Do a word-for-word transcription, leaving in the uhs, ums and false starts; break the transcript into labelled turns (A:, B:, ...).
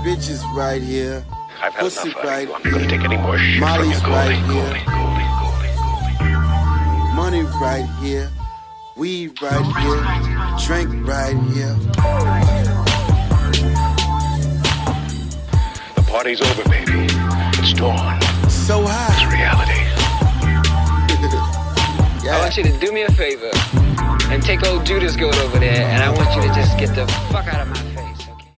A: Bitches right here.
B: I've had
A: Pussy
B: enough
A: right
B: out of you. I'm not going to take any more shit
A: Molly's
B: from you.
A: right
B: Goldie,
A: here.
B: Goldie, Goldie, Goldie.
A: Money right here. Weed right here. Drink right here.
B: The party's over, baby. It's dawn.
A: So high.
B: It's reality.
A: Yeah.
C: I want you to do me a favor and take old Judas goat over there, and I want you to just get the fuck out of my face.